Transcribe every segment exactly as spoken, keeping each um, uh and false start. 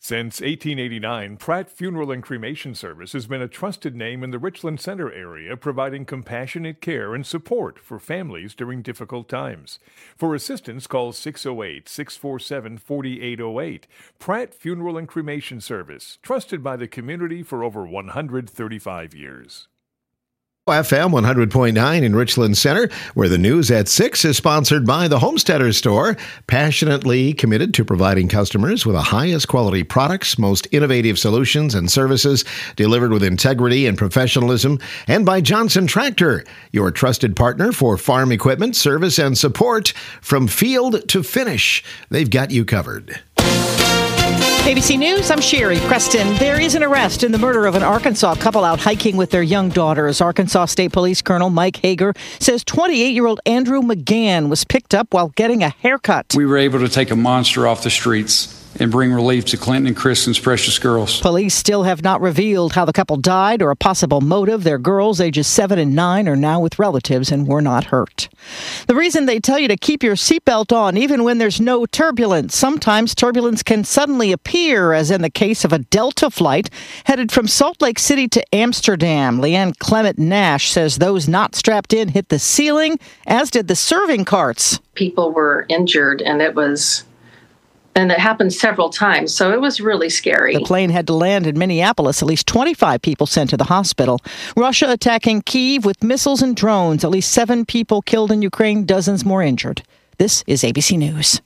Since eighteen eighty-nine, Pratt Funeral and Cremation Service has been a trusted name in the Richland Center area, providing compassionate care and support for families during difficult times. For assistance, call six oh eight, six four seven, four eight oh eight. Pratt Funeral and Cremation Service, trusted by the community for over one hundred thirty-five years. F M one hundred point nine in Richland Center, where the news at six is sponsored by the Homesteader Store, passionately committed to providing customers with the highest quality products, most innovative solutions and services delivered with integrity and professionalism, and by Johnson Tractor, your trusted partner for farm equipment, service, and support from field to finish. They've got you covered. A B C News, I'm Sherry Preston. There is an arrest in the murder of an Arkansas couple out hiking with their young daughters. Arkansas State Police Colonel Mike Hager says twenty-eight-year-old Andrew McGann was picked up while getting a haircut. We were able to take a monster off the streets and bring relief to Clinton and Kristen's precious girls. Police still have not revealed how the couple died or a possible motive. Their girls, ages seven and nine, are now with relatives and were not hurt. The reason they tell you to keep your seatbelt on even when there's no turbulence. Sometimes turbulence can suddenly appear, as in the case of a Delta flight headed from Salt Lake City to Amsterdam. Leanne Clement Nash says those not strapped in hit the ceiling, as did the serving carts. People were injured, and it was... And it happened several times, so it was really scary. The plane had to land in Minneapolis. At least twenty-five people sent to the hospital. Russia attacking Kyiv with missiles and drones. At least seven people killed in Ukraine, dozens more injured. This is A B C News.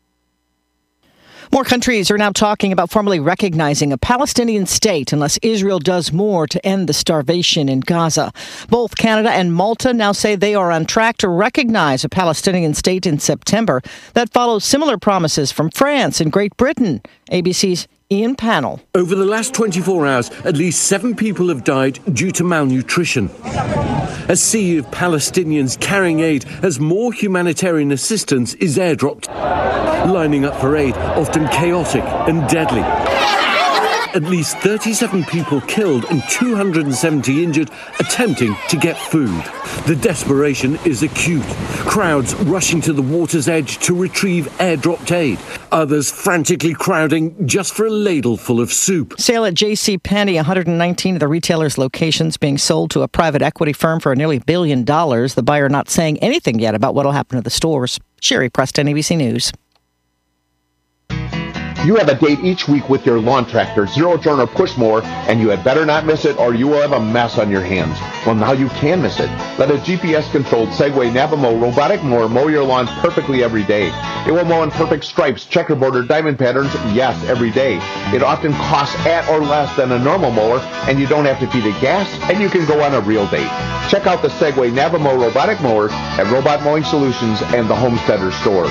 More countries are now talking about formally recognizing a Palestinian state unless Israel does more to end the starvation in Gaza. Both Canada and Malta now say they are on track to recognize a Palestinian state in September. That follows similar promises from France and Great Britain. A B C's Ian Pannell. Over the last twenty-four hours, at least seven people have died due to malnutrition. A sea of Palestinians carrying aid as more humanitarian assistance is airdropped, lining up for aid, often chaotic and deadly. At least thirty-seven people killed and two hundred seventy injured attempting to get food. The desperation is acute. Crowds rushing to the water's edge to retrieve airdropped aid. Others frantically crowding just for a ladle full of soup. Sale at J C Penney, one hundred nineteen of the retailer's locations being sold to a private equity firm for nearly a billion dollars. The buyer not saying anything yet about what will happen to the stores. Sherry Preston, A B C News. You have a date each week with your lawn tractor, zero turn or push mower, and you had better not miss it or you will have a mess on your hands. Well, now you can miss it. Let a G P S-controlled Segway Navamo robotic mower mow your lawn perfectly every day. It will mow in perfect stripes, checkerboard, or diamond patterns, yes, every day. It often costs at or less than a normal mower, and you don't have to feed it gas, and you can go on a real date. Check out the Segway Navamo robotic mower at Robot Mowing Solutions and the Homesteader Store.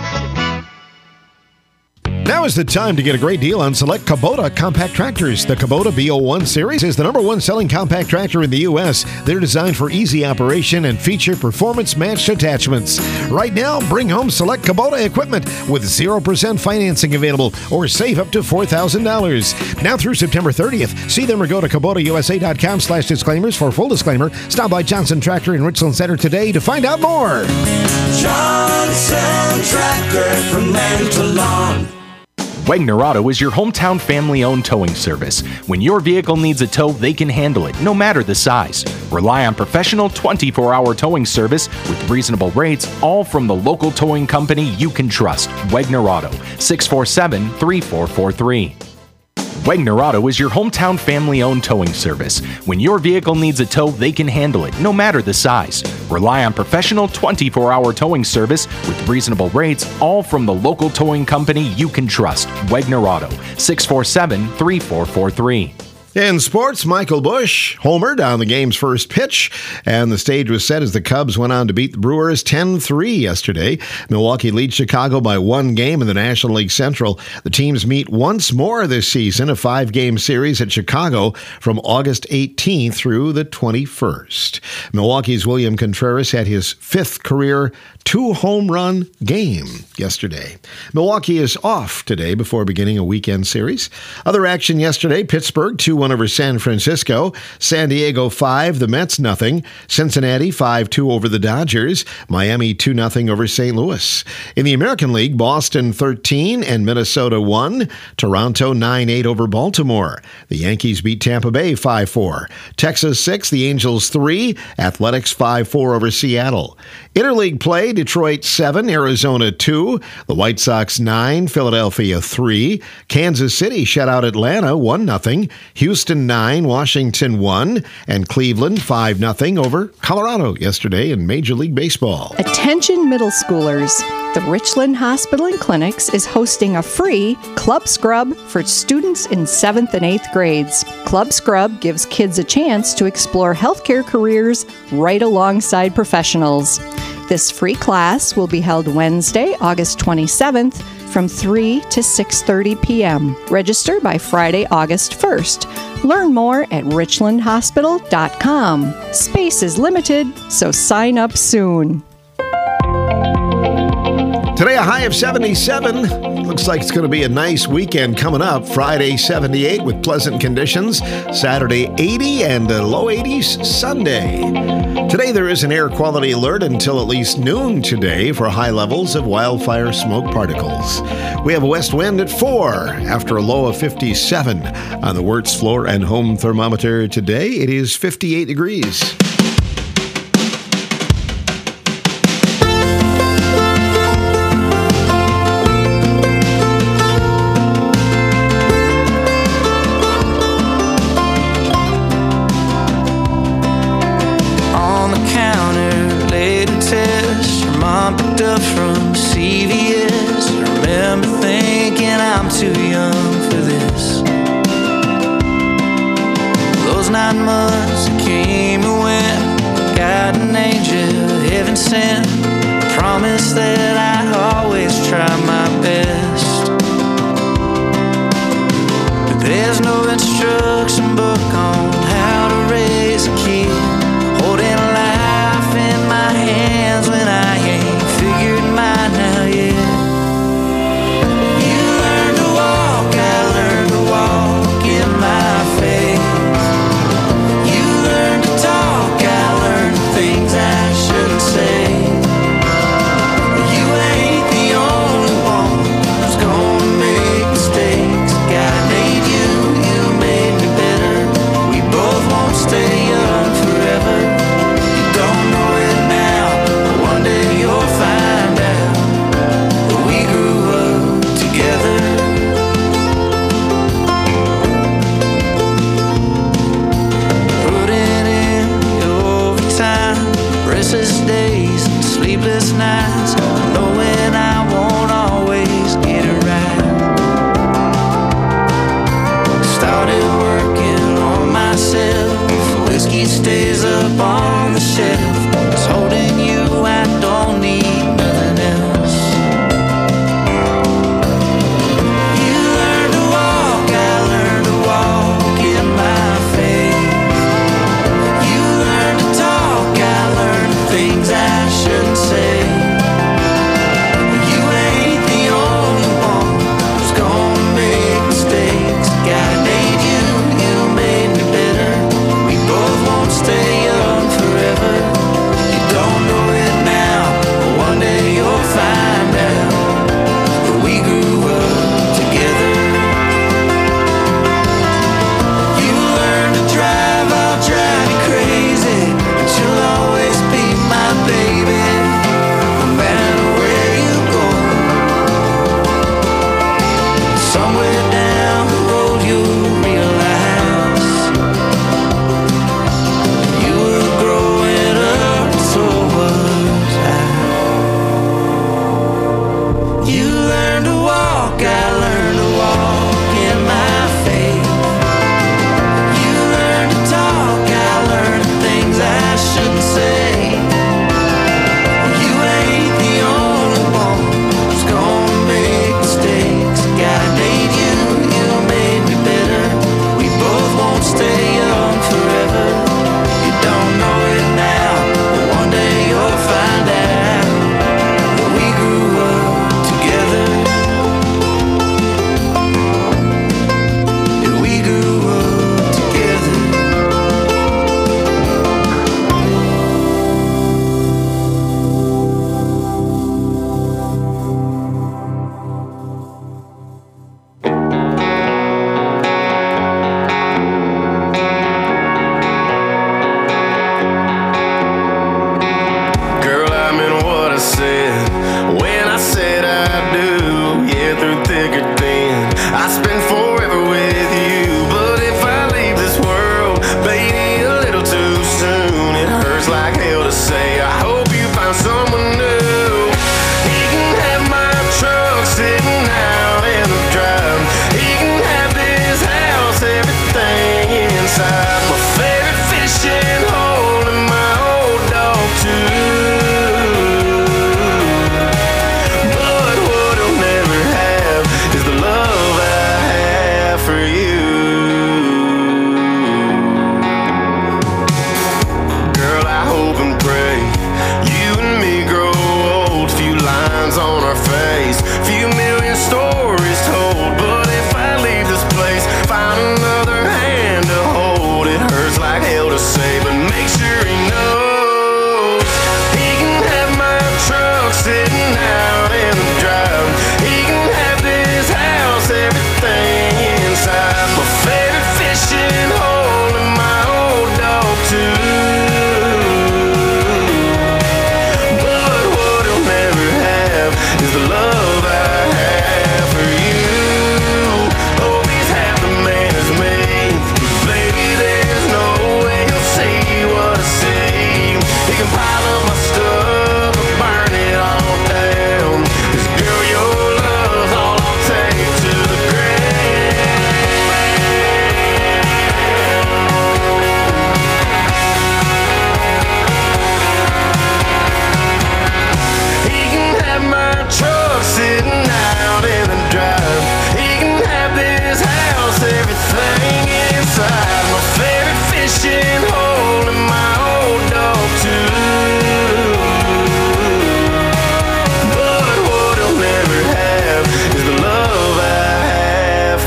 Now is the time to get a great deal on select Kubota compact tractors. The Kubota B zero one series is the number one selling compact tractor in the U S. They're designed for easy operation and feature performance-matched attachments. Right now, bring home select Kubota equipment with zero percent financing available or save up to four thousand dollars. Now through September thirtieth, see them or go to Kubota U S A dot com slash disclaimers for full disclaimer. Stop by Johnson Tractor in Richland Center today to find out more. Johnson Tractor, from land to lawn. Wegner Auto is your hometown family-owned towing service. When your vehicle needs a tow, they can handle it, no matter the size. Rely on professional twenty-four hour towing service with reasonable rates, all from the local towing company you can trust. Wegner Auto, six four seven, three four four three. Wegner Auto is your hometown family-owned towing service. When your vehicle needs a tow, they can handle it, no matter the size. Rely on professional twenty-four hour towing service with reasonable rates, all from the local towing company you can trust. Wegner Auto, six four seven, three four four three. In sports, Michael Busch homered on the game's first pitch, and the stage was set as the Cubs went on to beat the Brewers ten three yesterday. Milwaukee leads Chicago by one game in the National League Central. The teams meet once more this season, a five-game series at Chicago from August eighteenth through the twenty-first. Milwaukee's William Contreras had his fifth career two-home run game yesterday. Milwaukee is off today before beginning a weekend series. Other action yesterday, Pittsburgh two one one over San Francisco. San Diego five, the Mets nothing. Cincinnati five two over the Dodgers. Miami two nothing over Saint Louis. In the American League, Boston thirteen and Minnesota one. Toronto nine eight over Baltimore. The Yankees beat Tampa Bay five four. Texas six, the Angels three. Athletics five four over Seattle. Interleague play, Detroit seven, Arizona two. The White Sox nine, Philadelphia three. Kansas City shut out Atlanta one nothing. Houston nine, Washington one. And Cleveland five nothing over Colorado yesterday in Major League Baseball. Attention middle schoolers. The Richland Hospital and Clinics is hosting a free Club Scrub for students in seventh and eighth grades. Club Scrub gives kids a chance to explore healthcare careers right alongside professionals. This free class will be held Wednesday, August twenty-seventh from three to six thirty p.m. Register by Friday, August first. Learn more at richland hospital dot com. Space is limited, so sign up soon. Today, a high of seventy-seven. Looks like it's going to be a nice weekend coming up. Friday, seventy-eight with pleasant conditions. Saturday, eighty and uh, low eighties Sunday. Today, there is an air quality alert until at least noon today for high levels of wildfire smoke particles. We have a west wind at four after a low of fifty-seven. On the Wirtz floor and home thermometer today, it is fifty-eight degrees. Stay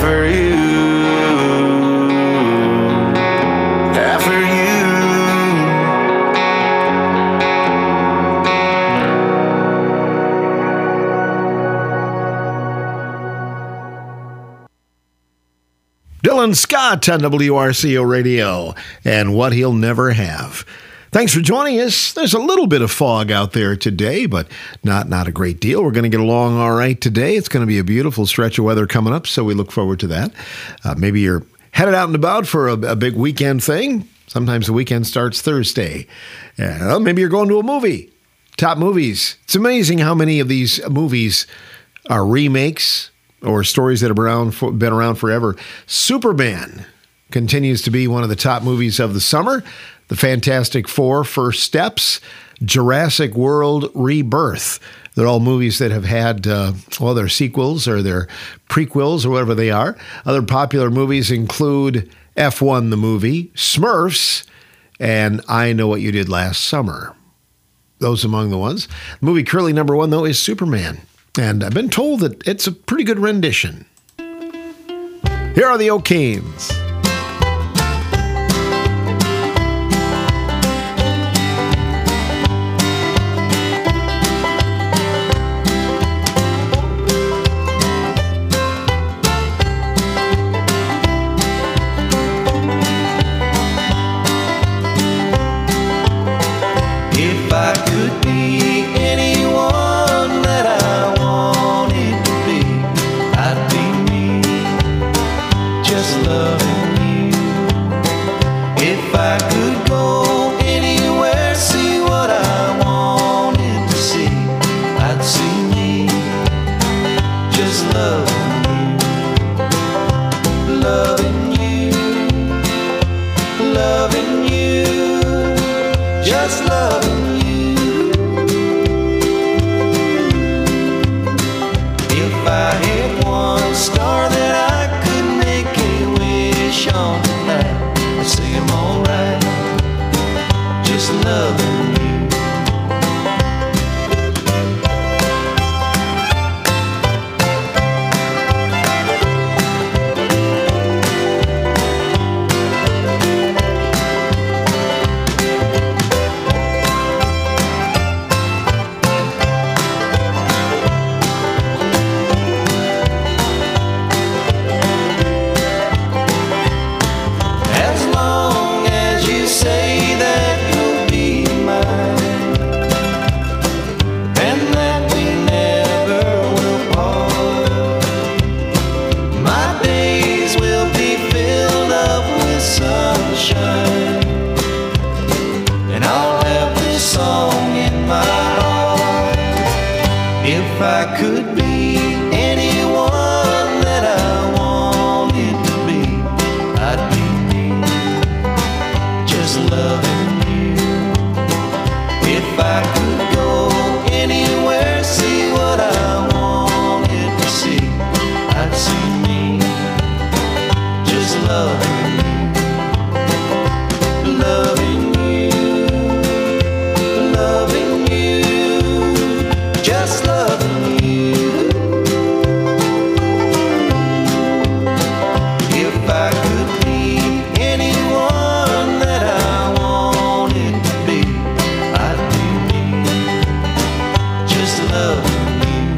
for you, half for you. Dylan Scott on W R C O Radio and What He'll Never Have. Thanks for joining us. There's a little bit of fog out there today, but not, not a great deal. We're going to get along all right today. It's going to be a beautiful stretch of weather coming up, so we look forward to that. Uh, maybe you're headed out and about for a, a big weekend thing. Sometimes the weekend starts Thursday. Uh, maybe you're going to a movie. Top movies. It's amazing how many of these movies are remakes or stories that have been around, for, been around forever. Superman continues to be one of the top movies of the summer. The Fantastic Four, First Steps, Jurassic World, Rebirth. They're all movies that have had, uh, well, their sequels or their prequels or whatever they are. Other popular movies include F one, the movie, Smurfs, and I Know What You Did Last Summer. Those among the ones. The movie currently number one, though, is Superman. And I've been told that it's a pretty good rendition. Here are the O'Kanes. If I could be anyone that I wanted to be, I'd be me, just loving you. If I could go anywhere, see what I wanted to see, I'd see me, just loving you, loving you, loving you, just loving you. If I had one star that I could make a wish on tonight, I'd say I'm alright, just loving you. As long as you say that you'll be mine, and that we never will part, my days will be filled up with sunshine, and I'll have this song in my heart. If I could be anyone that I wanted to be, I'd be me, just loving you. If I could go anywhere, see what I wanted to see, I'd see me, just loving you, loving you, loving you, just loving you. If I could be anyone that I wanted to be, I'd be me, just loving you.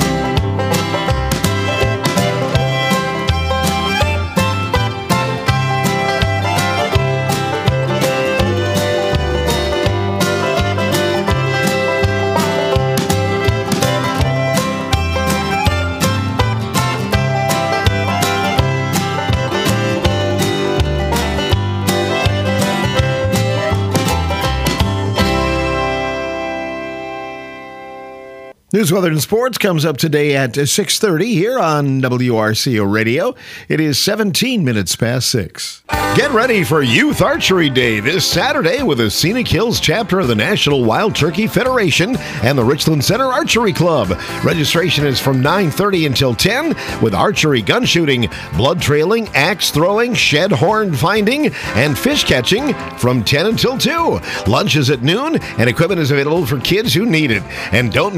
News, weather, and sports comes up today at six thirty here on W R C O Radio. It is seventeen minutes past six. Get ready for Youth Archery Day this Saturday with the Scenic Hills chapter of the National Wild Turkey Federation and the Richland Center Archery Club. Registration is from nine thirty until ten with archery, gun shooting, blood trailing, axe throwing, shed horn finding, and fish catching from ten until two. Lunch is at noon and equipment is available for kids who need it. And don't miss the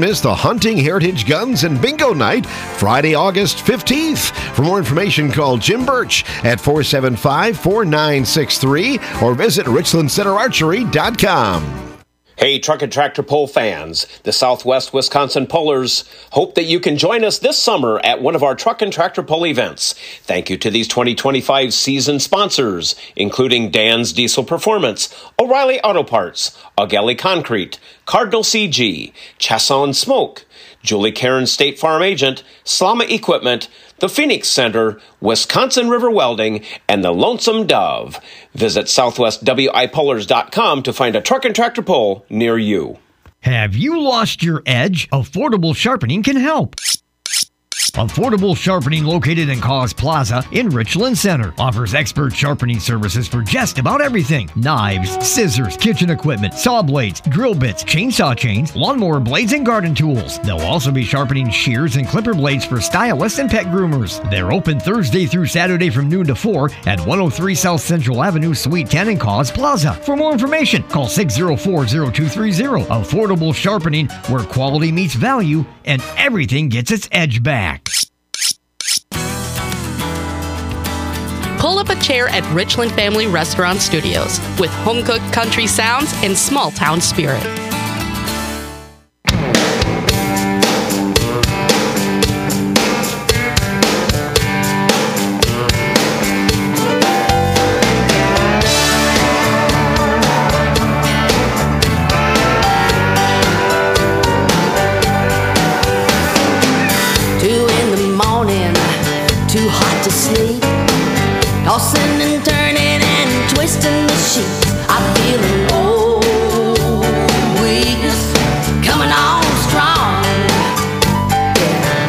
Hunting Heritage Guns and Bingo Night, Friday, August fifteenth. For more information, call Jim Birch at four seven five, four nine six three or visit richland center archery dot com. Hey, Truck and Tractor Pull fans, the Southwest Wisconsin Pullers hope that you can join us this summer at one of our Truck and Tractor Pull events. Thank you to these twenty twenty-five season sponsors, including Dan's Diesel Performance, O'Reilly Auto Parts, O'Galley Concrete, Cardinal C G, Chasson Smoke, Julie Karen State Farm Agent, Slama Equipment, the Phoenix Center, Wisconsin River Welding, and the Lonesome Dove. Visit southwest w i pullers dot com to find a truck and tractor pull near you. Have you lost your edge? Affordable Sharpening can help. Affordable Sharpening, located in Cause Plaza in Richland Center, offers expert sharpening services for just about everything. Knives, scissors, kitchen equipment, saw blades, drill bits, chainsaw chains, lawnmower blades, and garden tools. They'll also be sharpening shears and clipper blades for stylists and pet groomers. They're open Thursday through Saturday from noon to four at one oh three South Central Avenue, Suite ten in Cause Plaza. For more information, call six oh four, oh two three oh. Affordable Sharpening, where quality meets value and everything gets its edge back. Pull up a chair at Richland Family Restaurant Studios with home-cooked country sounds and small-town spirit. Two in the morning, too hot to sleep. Tossing and turning and twisting the sheets. I'm feeling old, weakness coming on strong. Yeah.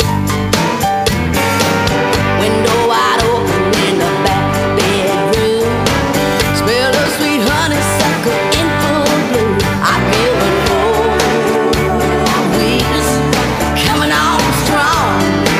Window wide open in the back bedroom. Smell of sweet honeysuckle in full bloom. I'm feeling old, weakness coming on strong.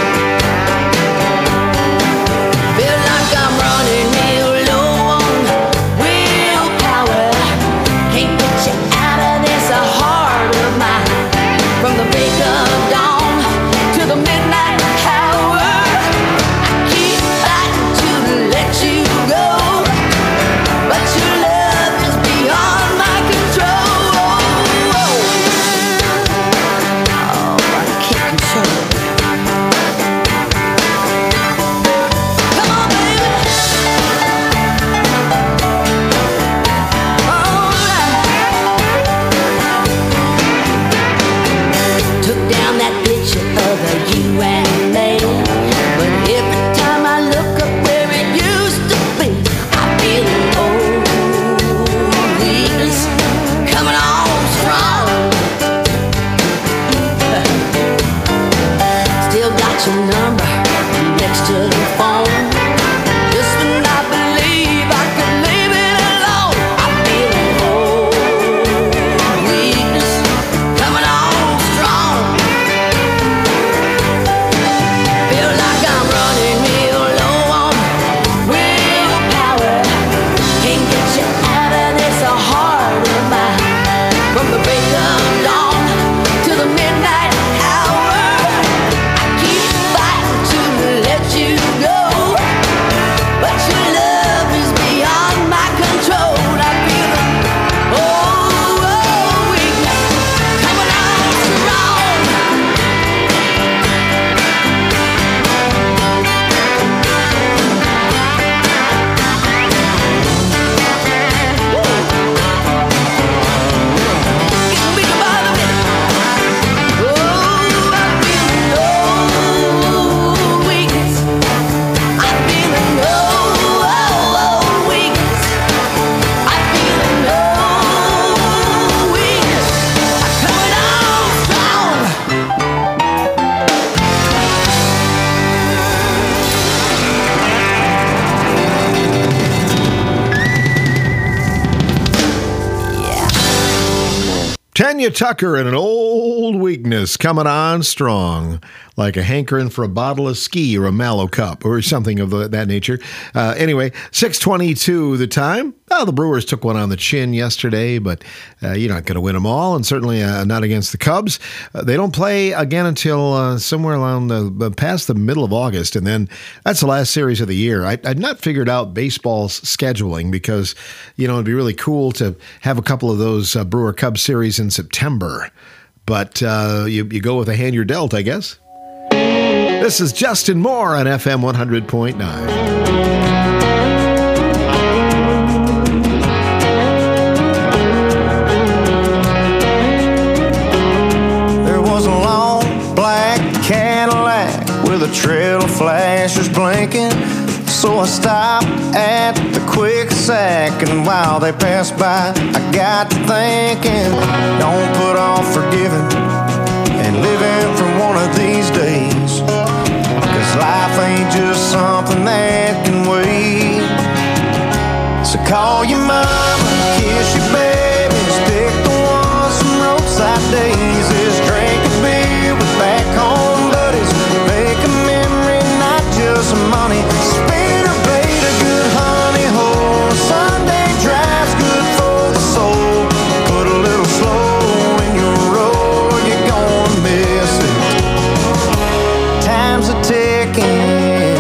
Feel like I'm running real low on willpower. Can't get you out of this heart of mine. From the break of dawn to the midnight hour, I keep fighting to let you go, but your love is beyond my control. Oh, I can't control it. Come on, baby. Took down that picture of a you and me, but every time I look up where it used to be, I'm feeling old, weakness coming on strong. Still got your number next to the phone. Just when I believe I could leave it alone, I'm feeling old, weakness coming on strong. Feel like I'm running real low on willpower. Can't get you out of this heart of mine. From the break of dawn to the midnight hour, I keep fighting to let you go, but your love is beyond my control. I'm feeling oh, oh, weakness coming on strong. Getting bigger by the minute. Oh, I'm feeling oh, weakness. I'm feeling oh, oh, oh, weakness. I'm feeling oh, weakness. I'm coming on strong. Tanya Tucker and an old weakness coming on strong. like a hankering for a bottle of ski or a Mallow Cup or something of the, that nature. Uh, anyway, six twenty-two the time. Oh, the Brewers took one on the chin yesterday, but uh, you're not going to win them all, and certainly uh, not against the Cubs. Uh, they don't play again until uh, somewhere around the, past the middle of August, and then that's the last series of the year. I, I'd not figured out baseball's scheduling because, you know, it'd be really cool to have a couple of those uh, Brewer-Cubs series in September, but uh, you, you go with the hand you're dealt, I guess. This is Justin Moore on F M one hundred point nine. The trail of flashes blinking, so I stopped at the quick sack, and while they passed by, I got to thinking, don't put off forgiving and living for one of these days, cause life ain't just something that can wait. So call your mama, kiss your babies, pick the ones from roadside daisies, drink a beer with back home buddies, make a memory, not just money. Speed or bait, a good honey hole. Sunday drive's good for the soul. Put a little slow in your roll, you're gonna miss it. Time's a ticking.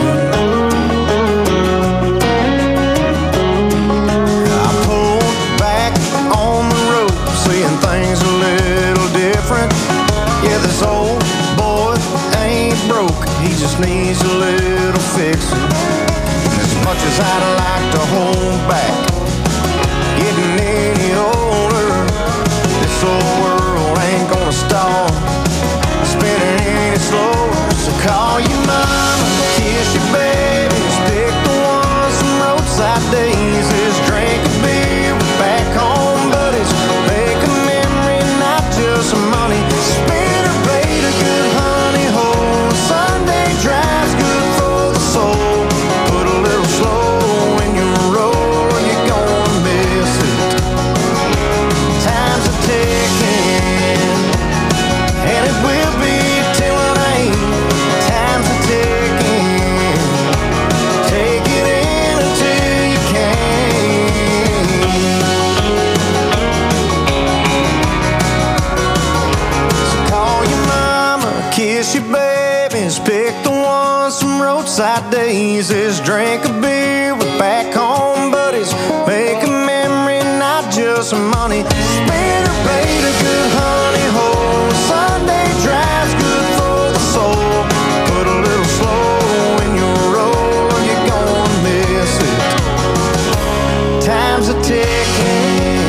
I pulled back on the road, seeing things a little different. Yeah, this old boy ain't broke, he just needs a little fixing. And as much as I'd like to hold back, getting any older, this old world ain't gonna stall, spinning any slower. So call your mama, kiss your babies, pick the ones from roadside daisies, drink a beer with back home buddies, make a memory, not just money. Spin or bait, a good honey hole. Sunday drive's good for the soul. Put a little slow in your roll, you're gonna miss it. Time's a ticking, and it will be till it ain't. Time's a ticking, take it in until you can. So call your mama, kiss your babies, pick the ones from roadside daisies, drink a beer with back home buddies, make a memory, not just money. Spin or bait, a good honey hole. Sunday drive's good for the soul. Put a little slow in your roll, you're gonna miss it. Time's a ticking.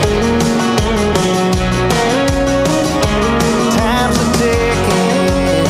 Time's a ticking.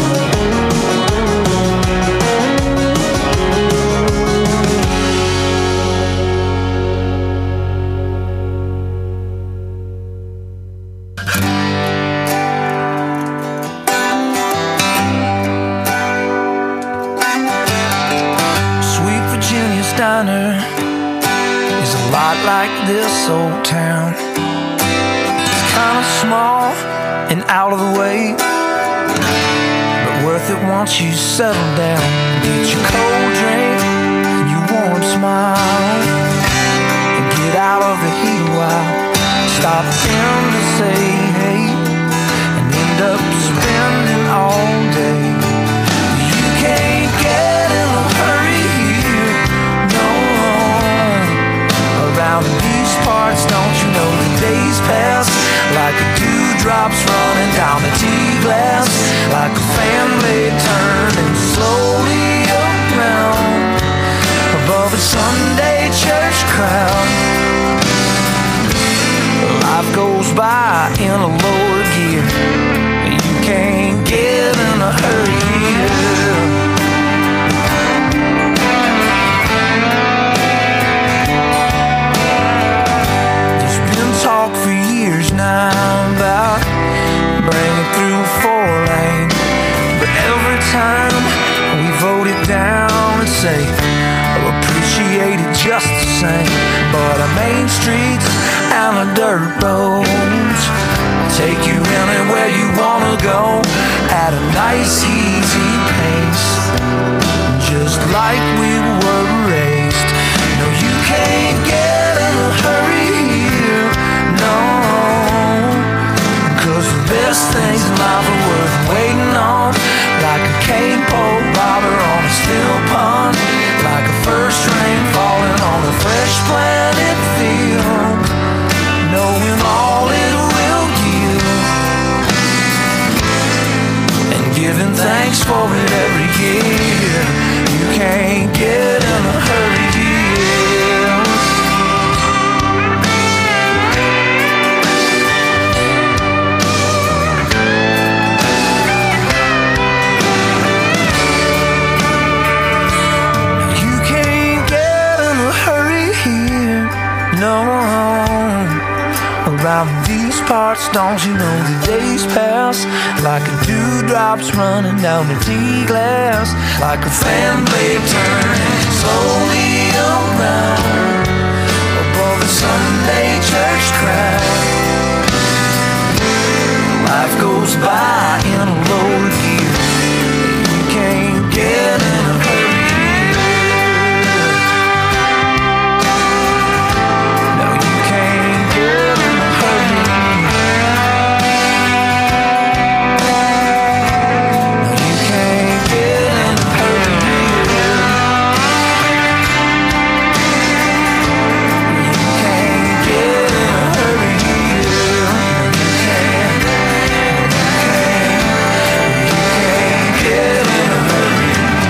Sweet Virginia Steiner is a lot like this old town. It's kind of small and out of the way, but worth it once you settle down. Get your cold drink and your warm smile, and get out of the heat a while. Stop in to say hey, and end up spending all day. You can't get in a hurry here, no. Around these parts, don't you know the days pass like a dewdrops running down the tea glass, like a family turning slowly around above a Sunday church crowd. Life goes by in a lower gear, you can't get in a hurry here. There's been talk for years now about bringing through four lane, but every time we vote it down and say appreciate it just the same. But our main streets and our dirt roads take you anywhere you wanna go. at a nice easy pace, just like we were raised. No, you can't get in a hurry here, no, 'cause the best things in life are worth waiting on, like a cane pole bobber on a still pond, like a first rain falling on a fresh planted field, knowing all it will give, and giving thanks for it every year. You can't get in a hurry here. You can't get in a hurry here, no. Around these parts, don't you know the days pass like a dewdrop's running down the tea glass, like a fan blade turning slowly around above the Sunday church crowd. Life goes by in a lower gear. You can't get in a hurry. No, you can't get in a hurry. No, you can't get in a hurry. You can't get in a hurry. You can't. You can't get in a hurry.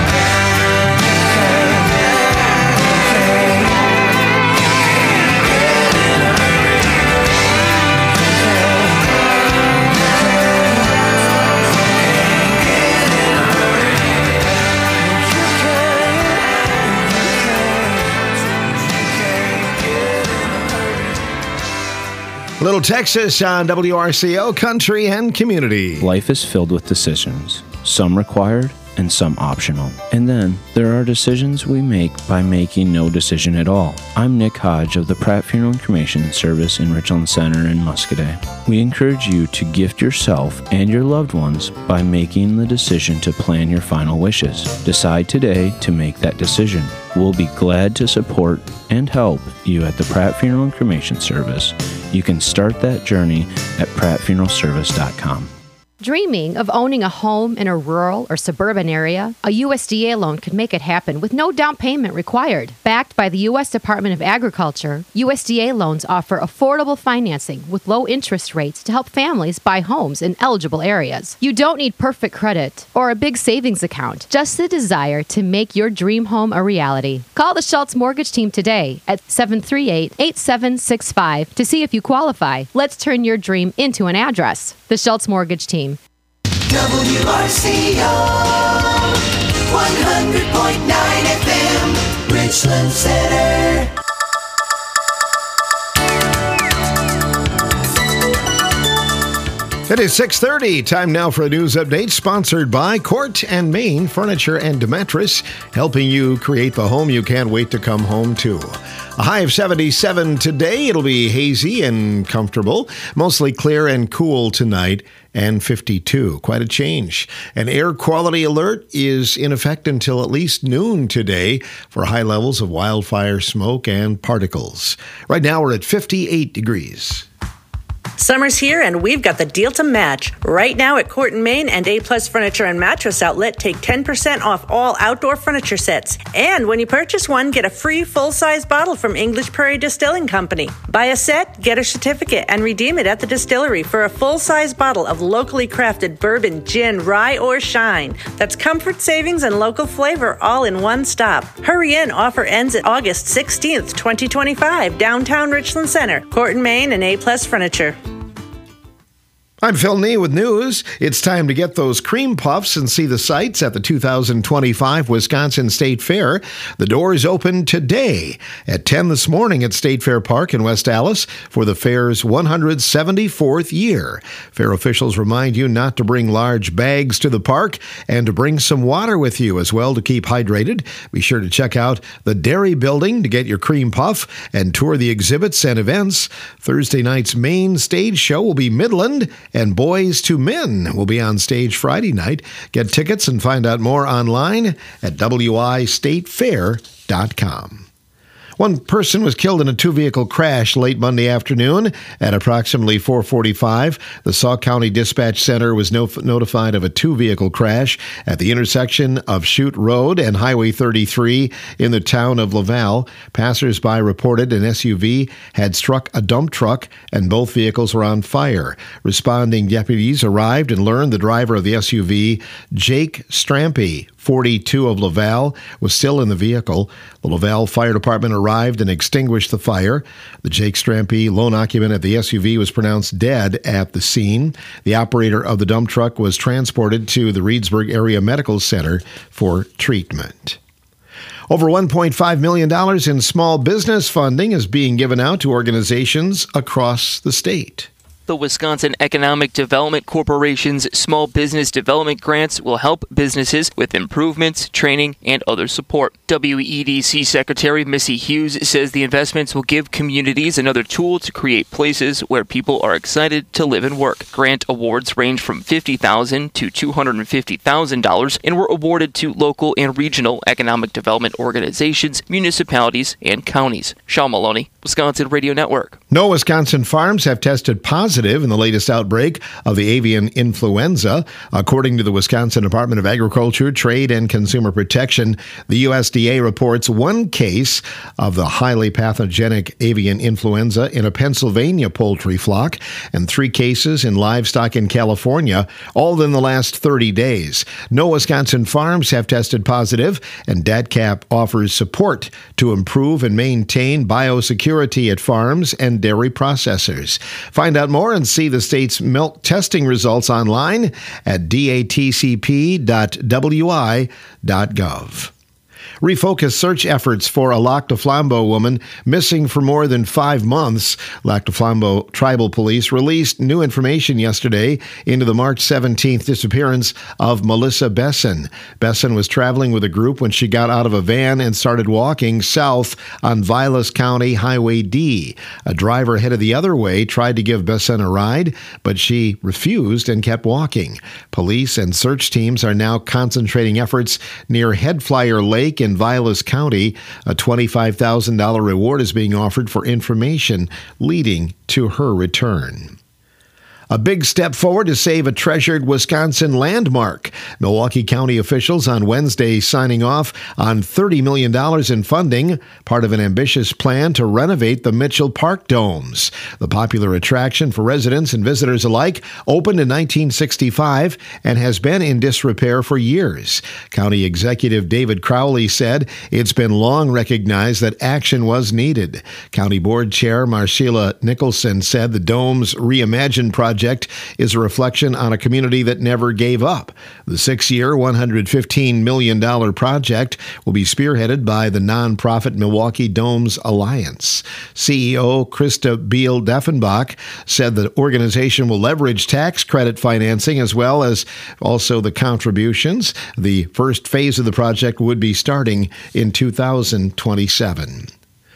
Little Texas on W R C O Country and Community. Life is filled with decisions, some required and some optional. And then there are decisions we make by making no decision at all. I'm Nick Hodge of the Pratt Funeral and Cremation Service in Richland Center in Muscoda. We encourage you to gift yourself and your loved ones by making the decision to plan your final wishes. Decide today to make that decision. We'll be glad to support and help you at the Pratt Funeral and Cremation Service. You can start that journey at pratt funeral service dot com. Dreaming of owning a home in a rural or suburban area? A U S D A loan could make it happen with no down payment required. Backed by the U S Department of Agriculture, U S D A loans offer affordable financing with low interest rates to help families buy homes in eligible areas. You don't need perfect credit or a big savings account, just the desire to make your dream home a reality. Call the Schultz Mortgage Team today at seven three eight, eight seven six five to see if you qualify. Let's turn your dream into an address. The Schultz Mortgage Team. W R C O one hundred point nine F M, Richland Center. It is six thirty. Time now for a news update sponsored by Court and Main Furniture and Mattress, helping you create the home you can't wait to come home to. A high of seventy-seven today. It'll be hazy and comfortable, mostly clear and cool tonight, and fifty-two. Quite a change. An air quality alert is in effect until at least noon today for high levels of wildfire smoke and particles. Right now we're at fifty-eight degrees. Summer's here, and we've got the deal to match. Right now at Court and Main and A-Plus Furniture and Mattress Outlet, take ten percent off all outdoor furniture sets. And when you purchase one, get a free full-size bottle from English Prairie Distilling Company. Buy a set, get a certificate, and redeem it at the distillery for a full-size bottle of locally crafted bourbon, gin, rye, or shine. That's comfort, savings, and local flavor all in one stop. Hurry in. Offer ends at August sixteenth, twenty twenty-five, downtown Richland Center. Court and Main and A-Plus Furniture. I'm Phil Nee with news. It's time to get those cream puffs and see the sights at the two thousand twenty-five Wisconsin State Fair. The doors open today at ten this morning at State Fair Park in West Allis for the fair's one hundred seventy-fourth year. Fair officials remind you not to bring large bags to the park and to bring some water with you as well to keep hydrated. Be sure to check out the Dairy Building to get your cream puff and tour the exhibits and events. Thursday night's main stage show will be Midland and Boys to Men will be on stage Friday night. Get tickets and find out more online at W I state fair dot com. One person was killed in a two-vehicle crash late Monday afternoon at approximately four forty-five. The Sauk County Dispatch Center was no- notified of a two-vehicle crash at the intersection of Chute Road and Highway thirty-three in the town of Laval. Passers-by reported an S U V had struck a dump truck and both vehicles were on fire. Responding deputies arrived and learned the driver of the S U V, Jake Strampy, forty-two, of Laval, was still in the vehicle. The Laval Fire Department arrived and extinguished the fire. The Jake Strampy, lone occupant at the S U V, was pronounced dead at the scene. The operator of the dump truck was transported to the Reedsburg Area Medical Center for treatment. Over one point five million dollars in small business funding is being given out to organizations across the state. The Wisconsin Economic Development Corporation's small business development grants will help businesses with improvements, training, and other support. W E D C Secretary Missy Hughes says the investments will give communities another tool to create places where people are excited to live and work. Grant awards range from fifty thousand dollars to two hundred fifty thousand dollars and were awarded to local and regional economic development organizations, municipalities, and counties. Sean Maloney, Wisconsin Radio Network. No Wisconsin farms have tested positive in the latest outbreak of the avian influenza. According to the Wisconsin Department of Agriculture, Trade, and Consumer Protection, the U S D A reports one case of the highly pathogenic avian influenza in a Pennsylvania poultry flock and three cases in livestock in California, all in the last thirty days. No Wisconsin farms have tested positive, and DATCAP offers support to improve and maintain biosecurity at farms and dairy processors. Find out more and see the state's milk testing results online at d a t c p dot w i dot gov. Refocus search efforts for a Lac du Flambeau woman missing for more than five months. Lac du Flambeau Tribal Police released new information yesterday into the March seventeenth disappearance of Melissa Besson. Besson was traveling with a group when she got out of a van and started walking south on Vilas County Highway D. A driver headed the other way tried to give Besson a ride, but she refused and kept walking. Police and search teams are now concentrating efforts near Headflyer Lake in Vilas County. A twenty-five thousand dollars reward is being offered for information leading to her return. A big step forward to save a treasured Wisconsin landmark. Milwaukee County officials on Wednesday signing off on thirty million dollars in funding, part of an ambitious plan to renovate the Mitchell Park domes. The popular attraction for residents and visitors alike opened in nineteen sixty-five and has been in disrepair for years. County Executive David Crowley said it's been long recognized that action was needed. County Board Chair Marcella Nicholson said the dome's reimagined project Project is a reflection on a community that never gave up. The six-year, one hundred fifteen million dollars project will be spearheaded by the nonprofit Milwaukee Domes Alliance. C E O Krista Beal-Deffenbach said the organization will leverage tax credit financing as well as also the contributions. The first phase of the project would be starting in two thousand twenty-seven.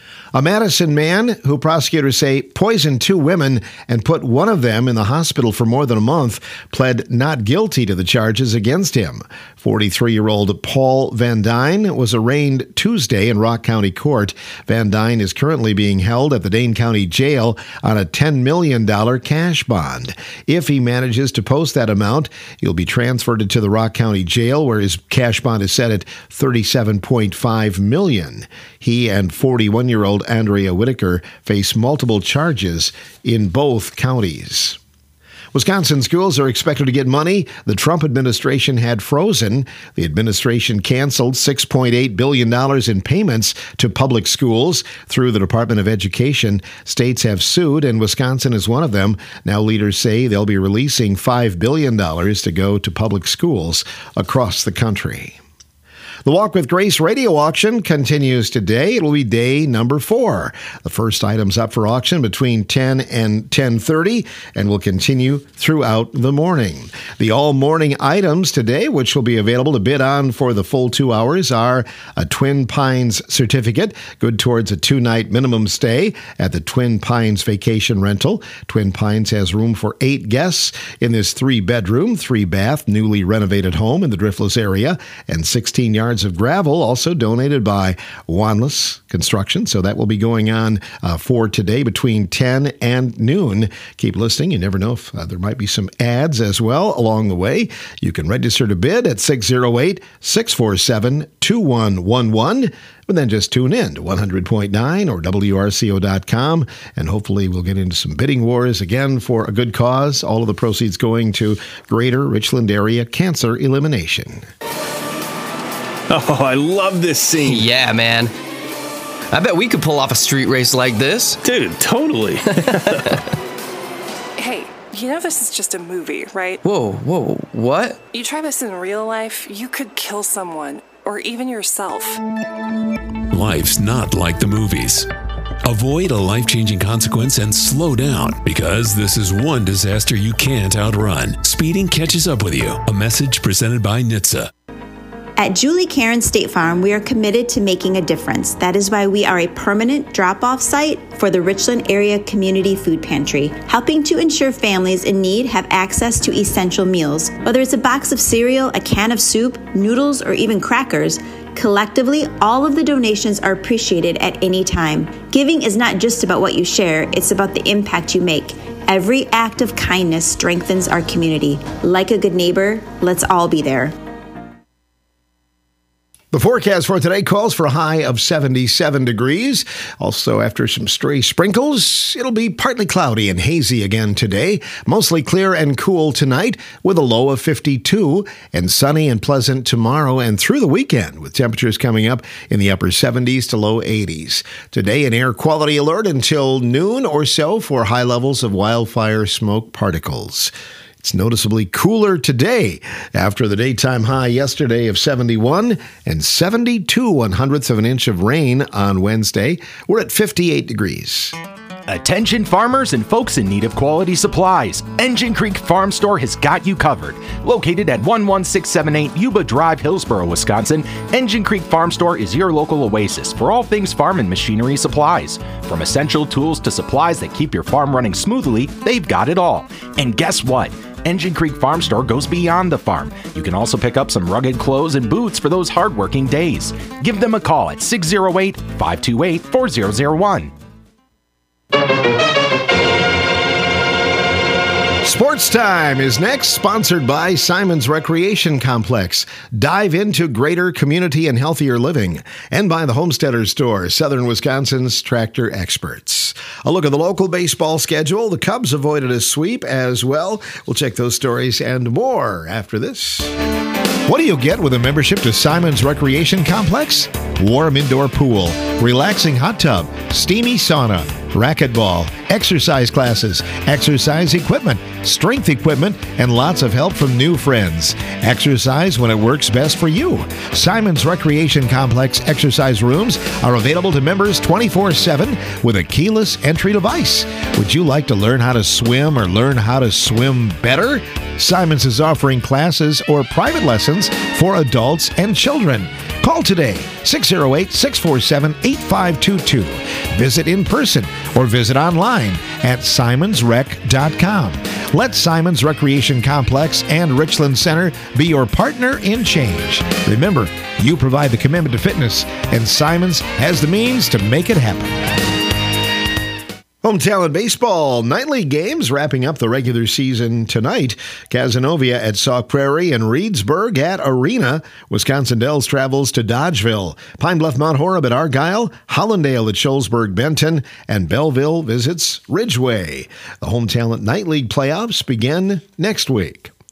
A Madison man who prosecutors say poisoned two women and put one of them in the hospital for more than a month pled not guilty to the charges against him. forty-three-year-old Paul Van Dyne was arraigned Tuesday in Rock County Court. Van Dyne is currently being held at the Dane County Jail on a ten million dollars cash bond. If he manages to post that amount, he'll be transferred to the Rock County Jail, where his cash bond is set at thirty-seven point five million dollars. He and forty-one-year-old Andrea Whitaker face multiple charges in both counties. Wisconsin schools are expected to get money the Trump administration had frozen. The administration canceled six point eight billion dollars in payments to public schools through the Department of Education. States have sued, and Wisconsin is one of them. Now leaders say they'll be releasing five billion dollars to go to public schools across the country. The Walk with Grace radio auction continues today. It'll be day number four. The first item's up for auction between ten and ten thirty and will continue throughout the morning. The all-morning items today, which will be available to bid on for the full two hours, are a Twin Pines certificate, good towards a two-night minimum stay at the Twin Pines Vacation Rental. Twin Pines has room for eight guests in this three-bedroom, three-bath, newly renovated home in the Driftless area, and sixteen yards of gravel, also donated by Wanless Construction. So that will be going on uh, for today between ten and noon. Keep listening. You never know if uh, there might be some ads as well along the way. You can register to bid at six oh eight, six four seven, two one one one. But then just tune in to one hundred point nine or W R C O dot com, and hopefully we'll get into some bidding wars again for a good cause. All of the proceeds going to Greater Richland Area Cancer Elimination. Oh, I love this scene. Yeah, man. I bet we could pull off a street race like this. Dude, totally. Hey, you know this is just a movie, right? Whoa, whoa, what? You try this in real life, you could kill someone, or even yourself. Life's not like the movies. Avoid a life-changing consequence and slow down, because this is one disaster you can't outrun. Speeding catches up with you. A message presented by N H T S A. At Julie Karen State Farm, we are committed to making a difference. That is why we are a permanent drop-off site for the Richland Area Community Food Pantry, helping to ensure families in need have access to essential meals. Whether it's a box of cereal, a can of soup, noodles, or even crackers, collectively, all of the donations are appreciated at any time. Giving is not just about what you share, it's about the impact you make. Every act of kindness strengthens our community. Like a good neighbor, let's all be there. The forecast for today calls for a high of seventy-seven degrees. Also, after some stray sprinkles, it'll be partly cloudy and hazy again today. Mostly clear and cool tonight with a low of fifty-two, and sunny and pleasant tomorrow and through the weekend with temperatures coming up in the upper seventies to low eighties. Today, an air quality alert until noon or so for high levels of wildfire smoke particles. It's noticeably cooler today after the daytime high yesterday of seventy-one and seventy-two one hundredths of an inch of rain on Wednesday. We're at fifty-eight degrees. Attention farmers and folks in need of quality supplies. Engine Creek Farm Store has got you covered. Located at one one six seven eight Yuba Drive, Hillsboro, Wisconsin, Engine Creek Farm Store is your local oasis for all things farm and machinery supplies. From essential tools to supplies that keep your farm running smoothly, they've got it all. And guess what? Engine Creek Farm Store goes beyond the farm. You can also pick up some rugged clothes and boots for those hardworking days. Give them a call at six oh eight, five two eight, four oh oh one. Sports Time is next, sponsored by Simons Recreation Complex. Dive into greater community and healthier living. And by the Homesteader Store, Southern Wisconsin's tractor experts. A look at the local baseball schedule. The Cubs avoided a sweep as well. We'll check those stories and more after this. What do you get with a membership to Simons Recreation Complex? Warm indoor pool, relaxing hot tub, steamy sauna, racquetball, exercise classes, exercise equipment, strength equipment, and lots of help from new friends. Exercise when it works best for you. Simons Recreation Complex exercise rooms are available to members twenty-four seven with a keyless entry device. Would you like to learn how to swim or learn how to swim better? Simons is offering classes or private lessons for adults and children. Call today, six oh eight, six four seven, eight five two two. Visit in person or visit online at simons rec dot com. Let Simons Recreation Complex and Richland Center be your partner in change. Remember, you provide the commitment to fitness, and Simons has the means to make it happen. Home Talent Baseball nightly games wrapping up the regular season tonight. Cazenovia at Sauk Prairie and Reedsburg at Arena. Wisconsin Dells travels to Dodgeville. Pine Bluff Mount Horeb at Argyle. Hollandale at Shullsburg Benton. And Belleville visits Ridgeway. The Home Talent Night League playoffs begin next week.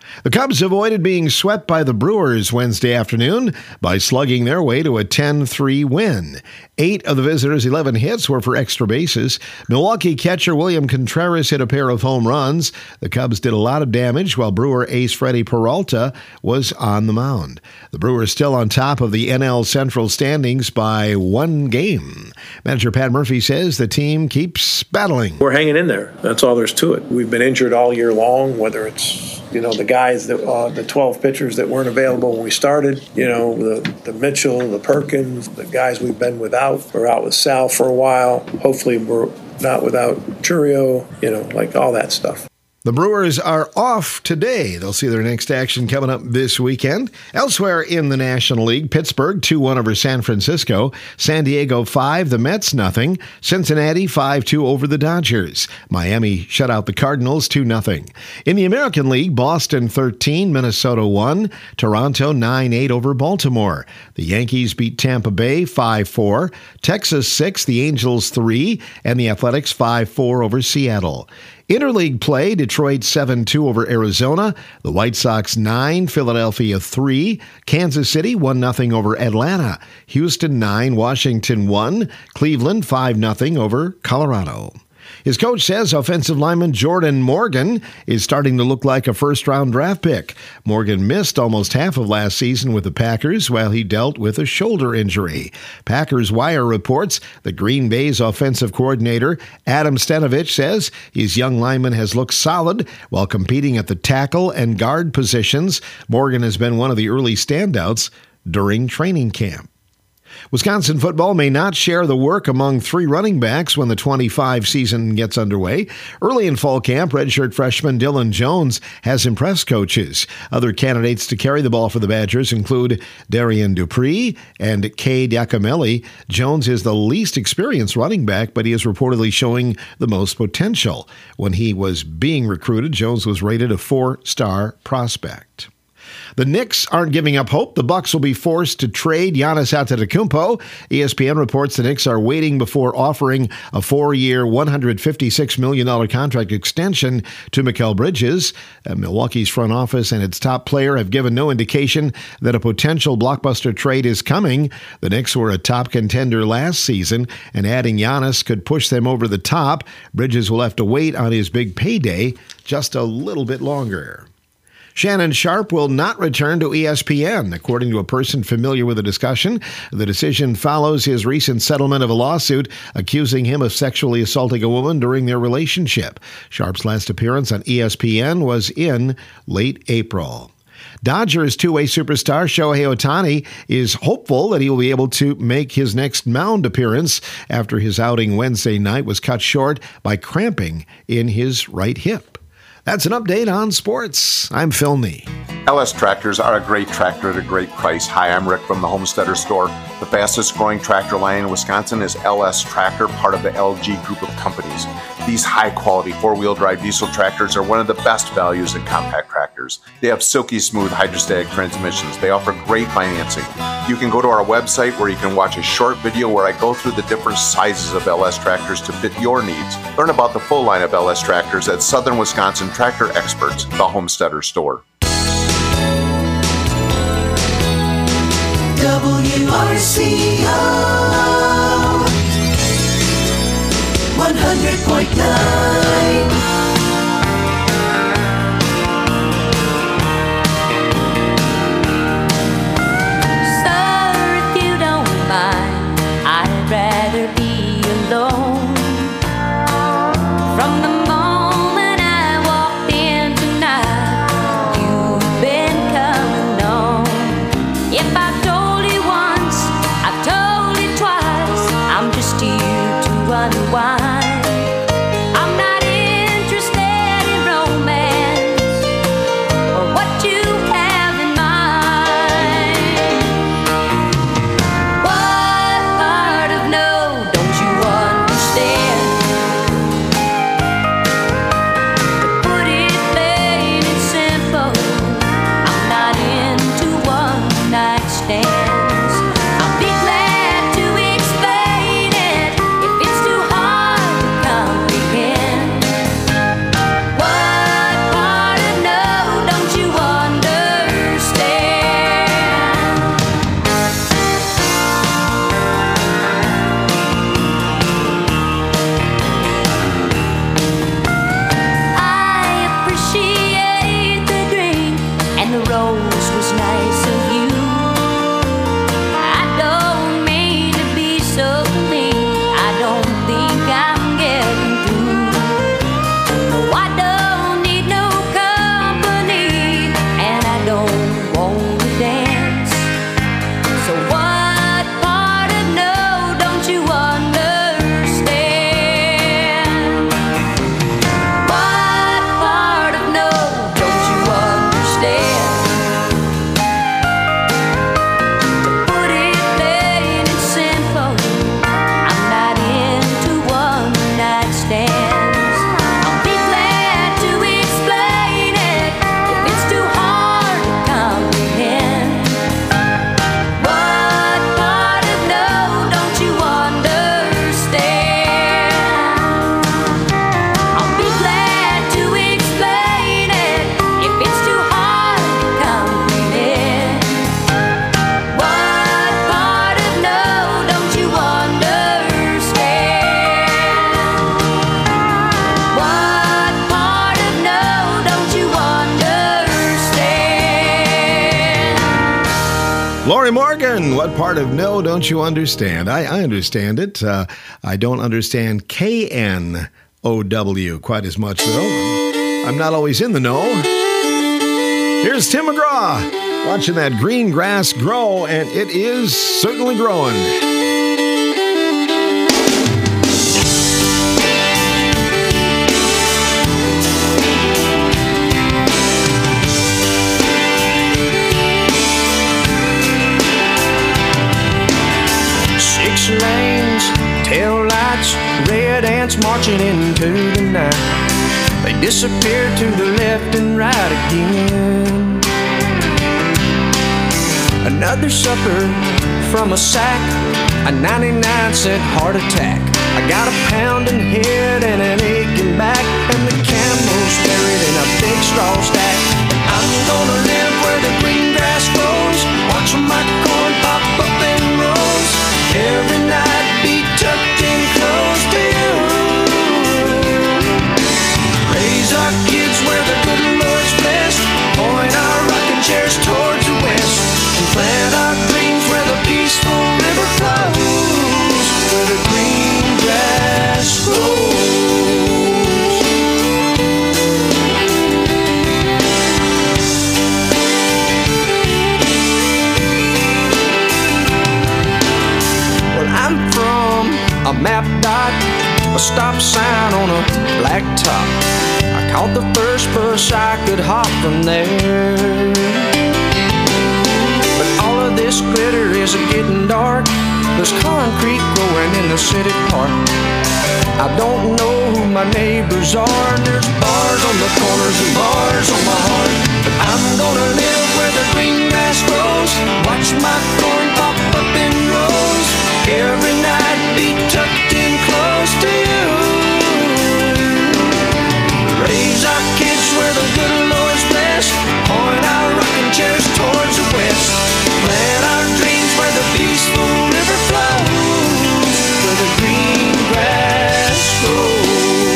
The Cubs avoided being swept by the Brewers Wednesday afternoon by slugging their way to a ten three win. Eight of the visitors' eleven hits were for extra bases. Milwaukee catcher William Contreras hit a pair of home runs. The Cubs did a lot of damage while Brewer ace Freddie Peralta was on the mound. The Brewers still on top of the N L Central standings by one game. Manager Pat Murphy says the team keeps battling. We're hanging in there. That's all there's to it. We've been injured all year long, whether it's, you know, the guys that uh, the twelve pitchers that weren't available when we started, you know, the, the Mitchell, the Perkins, the guys we've been without. We're out with Sal for a while. Hopefully we're not without Churio, you know, like all that stuff. The Brewers are off today. They'll see their next action coming up this weekend. Elsewhere in the National League, Pittsburgh two one over San Francisco. San Diego five, the Mets nothing. Cincinnati five two over the Dodgers. Miami shut out the Cardinals two nothing. In the American League, Boston thirteen, Minnesota one. Toronto nine eight over Baltimore. The Yankees beat Tampa Bay five four. Texas six, the Angels three, and the Athletics five four over Seattle. Interleague play, Detroit seven two over Arizona. The White Sox nine, Philadelphia three. Kansas City one nothing over Atlanta. Houston nine, Washington one. Cleveland five nothing over Colorado. His coach says offensive lineman Jordan Morgan is starting to look like a first-round draft pick. Morgan missed almost half of last season with the Packers while he dealt with a shoulder injury. Packers Wire reports that Green Bay's offensive coordinator Adam Stenavich says his young lineman has looked solid while competing at the tackle and guard positions. Morgan has been one of the early standouts during training camp. Wisconsin football may not share the work among three running backs when the twenty-five season gets underway. Early in fall camp, redshirt freshman Dylan Jones has impressed coaches. Other candidates to carry the ball for the Badgers include Darian Dupree and Kay Diacomelli. Jones is the least experienced running back, but he is reportedly showing the most potential. When he was being recruited, Jones was rated a four-star prospect. The Knicks aren't giving up hope. The Bucks will be forced to trade Giannis Antetokounmpo. E S P N reports the Knicks are waiting before offering a four-year, one hundred fifty-six million dollars contract extension to Mikal Bridges. Uh, Milwaukee's front office and its top player have given no indication that a potential blockbuster trade is coming. The Knicks were a top contender last season, and adding Giannis could push them over the top. Bridges will have to wait on his big payday just a little bit longer. Shannon Sharpe will not return to E S P N, according to a person familiar with the discussion. The decision follows his recent settlement of a lawsuit accusing him of sexually assaulting a woman during their relationship. Sharpe's last appearance on E S P N was in late April. Dodgers two-way superstar Shohei Ohtani is hopeful that he will be able to make his next mound appearance after his outing Wednesday night was cut short by cramping in his right hip. That's an update on sports. I'm Phil Nee. L S Tractors are a great tractor at a great price. Hi, I'm Rick from the Homesteader Store. The fastest growing tractor line in Wisconsin is L S Tractor, part of the L G group of companies. These high-quality four-wheel drive diesel tractors are one of the best values in compact tractors. They have silky smooth hydrostatic transmissions. They offer great financing. You can go to our website where you can watch a short video where I go through the different sizes of L S tractors to fit your needs. Learn about the full line of L S tractors at Southern Wisconsin Tractor Experts, the Homesteader Store. W R C O one hundred point nine. I'll be glad to explain it if it's too hard Lori Morgan, what part of no don't you understand? I, I understand it. Uh, I don't understand K N O W quite as much, though. I'm not always in the know. Here's Tim McGraw watching that green grass grow, and it is certainly growing. Six lanes, tail lights, red ants marching into the night. They disappear to the left and right again. Another supper from a sack, a ninety-nine cent heart attack. I got a pounding head and an aching back, and the camel's buried in a big straw stack. I'm gonna live where the green grass grows, watch my corn pop up in rows. Every night be tucked in close to you. Raise our kids where the good Lord's blessed, point our rocking chairs towards the west, and plant our dreams where the peaceful river flows, where the green grass grows. Well, I'm from a map dot, a stop sign on a black top. I caught the first bus I could hop from there. But all of this glitter is getting dark. There's concrete growing in the city park. I don't know who my neighbors are. There's bars on the corners and bars on my heart. But I'm gonna live where the green grass grows, watch my corn pop up in rows. Every night be tucked in close to you. Raise our kids where the good Lord's blessed, point our rocking chairs towards the west, plant our dreams where the peaceful river flows, where the green grass grows.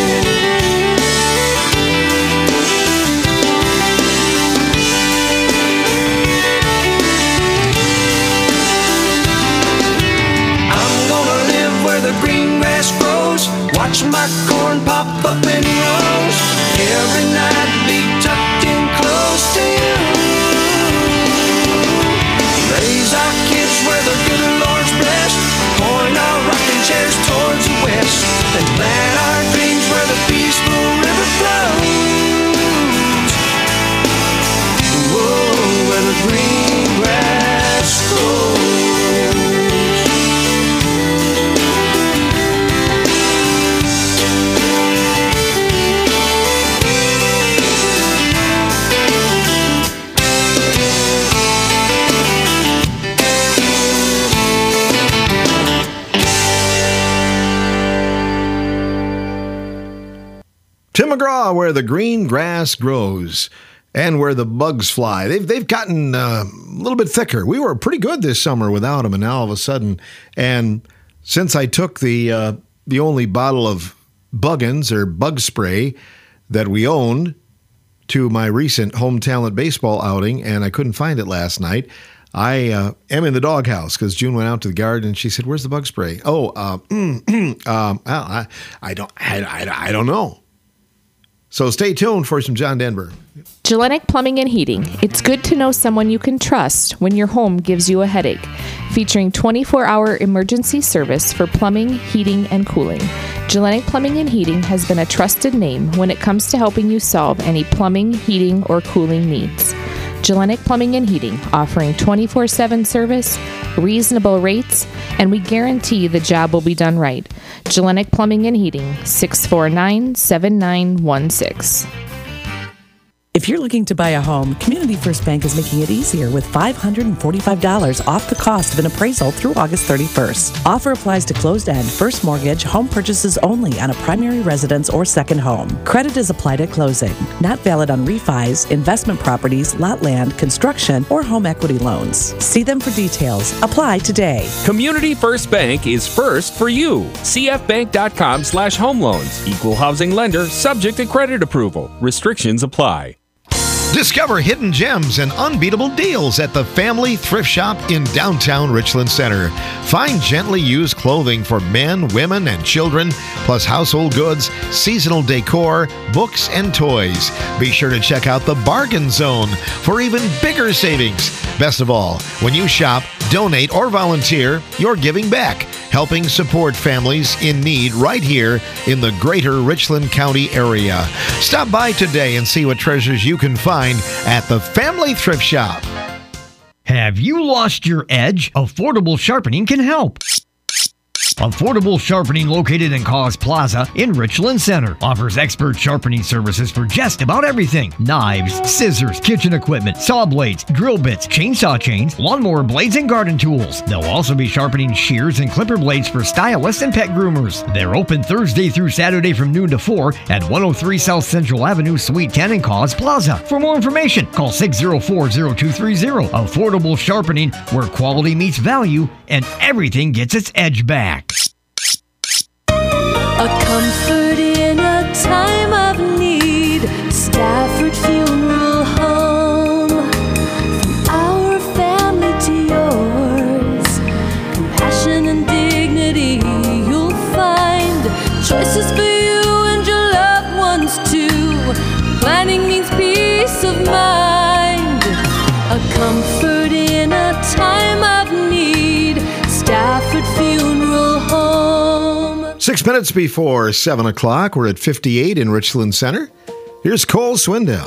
I'm gonna live where the green grass grows, watch my corn pop up in rows. Every night be tucked in close to you. Raise our kids where the good Lord's blessed, point our rocking chairs towards the west, and plant our dreams where the peaceful river flows. Whoa, where the green grass grows. Tim McGraw, where the green grass grows and where the bugs fly. They've they've gotten uh, a little bit thicker. We were pretty good this summer without them, and now all of a sudden, and since I took the uh, the only bottle of Buggins or bug spray that we owned to my recent home talent baseball outing, and I couldn't find it last night, I uh, am in the doghouse because June went out to the garden and she said, "Where's the bug spray?" Oh, uh, um, well, I, I don't, I, I, I don't know. So stay tuned for some John Denver. Gellenic Plumbing and Heating. It's good to know someone you can trust when your home gives you a headache. Featuring twenty-four hour emergency service for plumbing, heating, and cooling. Gellenic Plumbing and Heating has been a trusted name when it comes to helping you solve any plumbing, heating, or cooling needs. Gellenic Plumbing and Heating, offering twenty-four seven service, reasonable rates, and we guarantee the job will be done right. Gellenic Plumbing and Heating, six four nine, seven nine one six. If you're looking to buy a home, Community First Bank is making it easier with five hundred forty-five dollars off the cost of an appraisal through August thirty-first. Offer applies to closed-end, first mortgage, home purchases only on a primary residence or second home. Credit is applied at closing. Not valid on refis, investment properties, lot land, construction, or home equity loans. See them for details. Apply today. Community First Bank is first for you. C F bank dot com slash home loans. Equal housing lender, subject to credit approval. Restrictions apply. Discover hidden gems and unbeatable deals at the Family Thrift Shop in downtown Richland Center. Find gently used clothing for men, women, and children, plus household goods, seasonal decor, books, and toys. Be sure to check out the Bargain Zone for even bigger savings. Best of all, when you shop, donate, or volunteer, you're giving back, helping support families in need right here in the greater Richland County area. Stop by today and see what treasures you can find at the Family Thrift Shop. Have you lost your edge? Affordable Sharpening can help. Affordable Sharpening, located in Cause Plaza in Richland Center, offers expert sharpening services for just about everything: knives, scissors, kitchen equipment, saw blades, drill bits, chainsaw chains, lawnmower blades, and garden tools. They'll also be sharpening shears and clipper blades for stylists and pet groomers. They're open Thursday through Saturday from noon to four at one oh three South Central Avenue, Suite ten in Cause Plaza. For more information, call six oh four, oh two three oh. Affordable Sharpening, where quality meets value and everything gets its edge back. A comfort in a time of need. Stafford Funeral Home. From our family to yours. Compassion and dignity you'll find. Choices for you and your loved ones too. Planning means peace of mind. A comfort in a time of need. Stafford Funeral Home. Six minutes before seven o'clock, we're at fifty-eight in Richland Center. Here's Cole Swindell.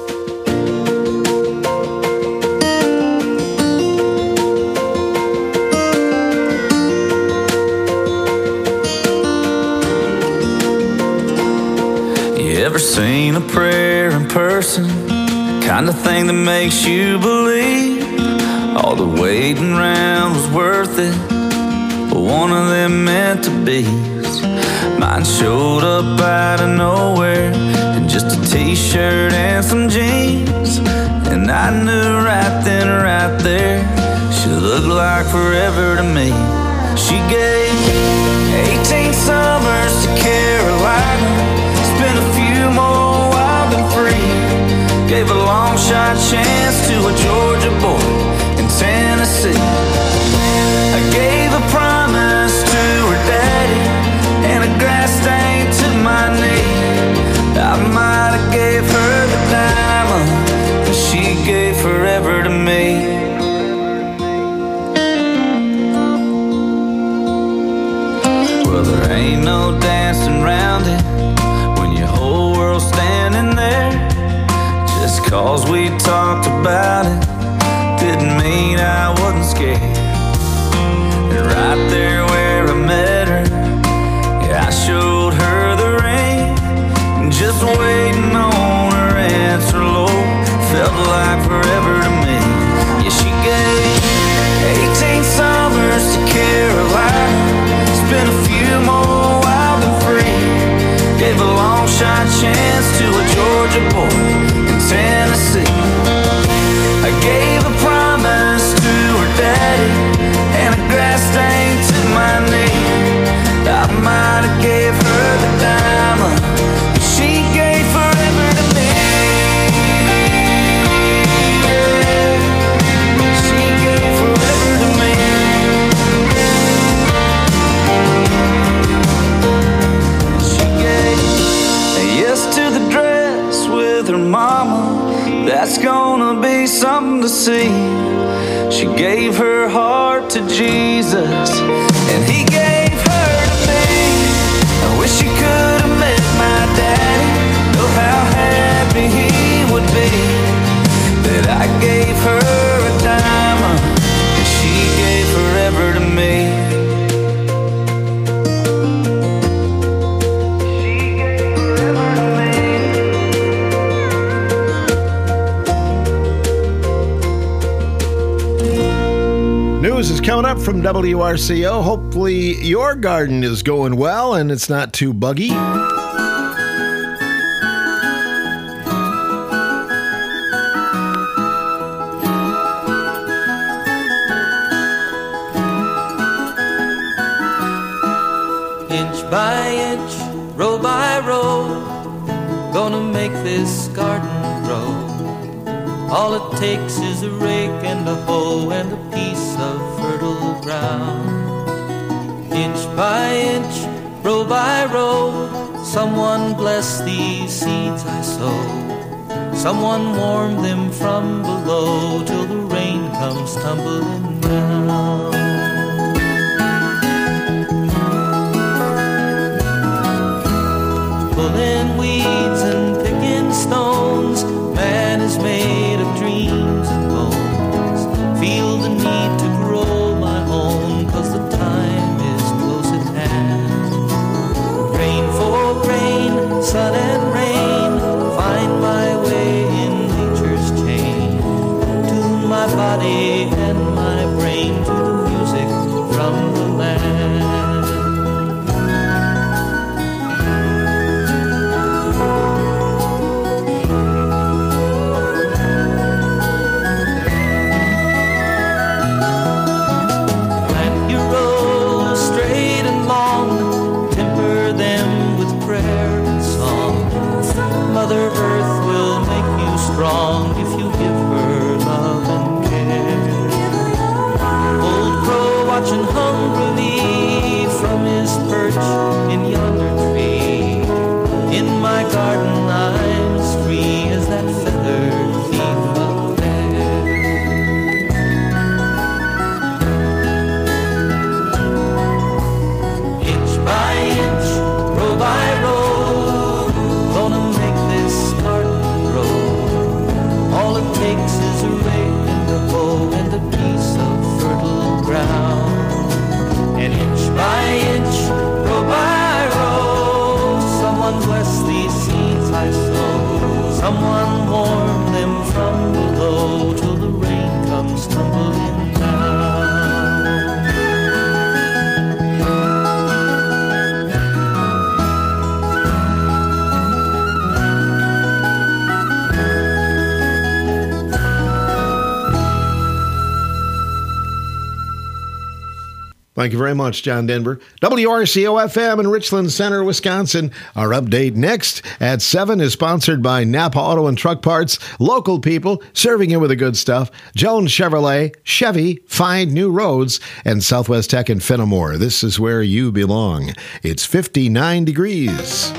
You ever seen a prayer in person? Kind of thing that makes you believe all the waiting around was worth it. But one of them meant to be. Mine showed up out of nowhere in just a t-shirt and some jeans. And I knew right then, right there, she looked like forever to me. She gave eighteen summers to Carolina, spent a few more wild and free. Gave a long shot chance to a Georgia boy in Tennessee. I gave a promise to her daddy and a grass stain to my knee. I might have gave her the diamond, but she gave forever to me. Well, there ain't no dancing around it when your whole world's standing there. Just cause we talked about it didn't mean I wasn't scared. And right there where I met her, yeah, I showed her the ring. Just waiting on her answer, Lord, felt like forever to me. Yeah, she gave eighteen summers to Carolina, spent a few more wild and free. Gave a long shot chance to a Georgia boy in Tennessee. I gave a promise to her daddy and a grass stain to my knee. I might have gave her the diamond, but she gave forever to me. She gave forever to me. She gave a yes to the dress with her mama. That's gonna be something to see. She gave her heart to Jesus, and he gave her to me. I wish you could have met my daddy. Know how happy he would be that I gave her a diamond, and she gave forever to me. News is coming up from W R C O. Hopefully your garden is going well and it's not too buggy. Inch by inch, row by row, gonna make this garden grow. All it takes is a rake and a hoe and a piece of fertile ground. Inch by inch, row by row, someone bless these seeds I sow. Someone warm them from below till the rain comes tumbling down. Pulling weeds and picking stones, man is made of dreams and bones. Feel the need to grow my own, 'cause the time is close at hand. Rain for rain, sun and rain, find my way in nature's chain. Tune my body and my brain to the music from the land. Mother Earth will make you strong if you give her love and care. Old crow watching hungrily from his perch in yonder tree. In my garden I'm as free as that feathered thief up there. Inch by inch, row by row, takes is a rake and a hoe and a piece of fertile ground. And inch by inch, row by row, someone bless these seeds I sow. Someone warm them from below till the rain comes tumbling down. Thank you very much, John Denver. W R C O F M in Richland Center, Wisconsin. Our update next at seven is sponsored by Napa Auto and Truck Parts. Local people serving you with the good stuff. Jones Chevrolet, Chevy, find new roads, and Southwest Tech and Fenimore. This is where you belong. It's fifty-nine degrees.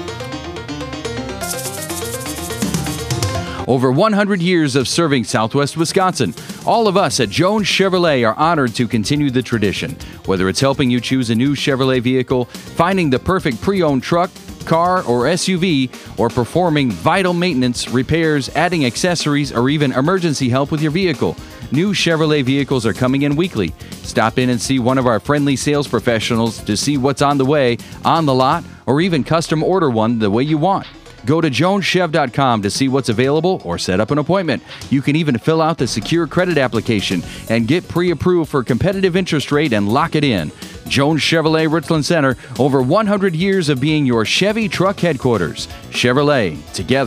Over one hundred years of serving Southwest Wisconsin. All of us at Jones Chevrolet are honored to continue the tradition. Whether it's helping you choose a new Chevrolet vehicle, finding the perfect pre-owned truck, car, or S U V, or performing vital maintenance, repairs, adding accessories, or even emergency help with your vehicle, new Chevrolet vehicles are coming in weekly. Stop in and see one of our friendly sales professionals to see what's on the way, on the lot, or even custom order one the way you want. Go to jones chev dot com to see what's available or set up an appointment. You can even fill out the secure credit application and get pre-approved for competitive interest rate and lock it in. Jones Chevrolet Richland Center, over one hundred years of being your Chevy truck headquarters. Chevrolet, together.